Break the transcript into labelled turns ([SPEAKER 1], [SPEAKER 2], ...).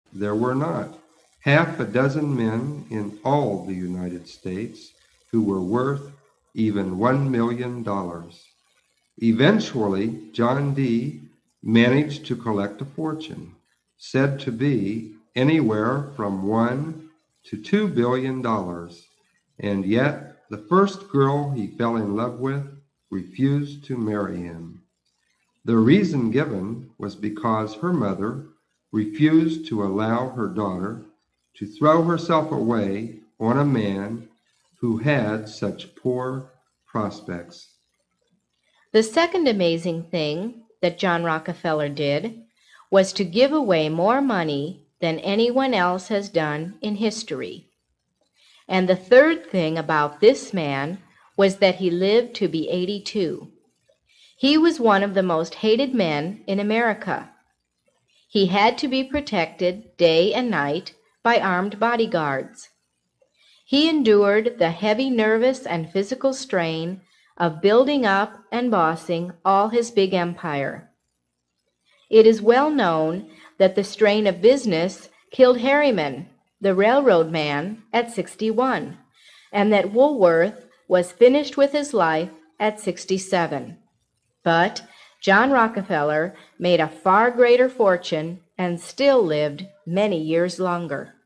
[SPEAKER 1] There were not half a dozen men in all the United States who were worth even $1 million. Eventually, John D. managed to collect a fortune, said to be anywhere from $1 to $2 billion, and yet the first girl he fell in love with refused to marry him. The reason given was because her mother refused to allow her daughter to throw herself away on a man who had such poor prospects.
[SPEAKER 2] The second amazing thing that John Rockefeller did was to give away more money than anyone else has done in history. And the third thing about this man was that he lived to be 82. He was one of the most hated men in America. He had to be protected day and night by armed bodyguards. He endured the heavy nervous and physical strain of building up and bossing all his big empire. It is well known that the strain of business killed Harriman, the railroad man, at 61, and that Woolworth was finished with his life at 67. But John Rockefeller made a far greater fortune and still lived many years longer.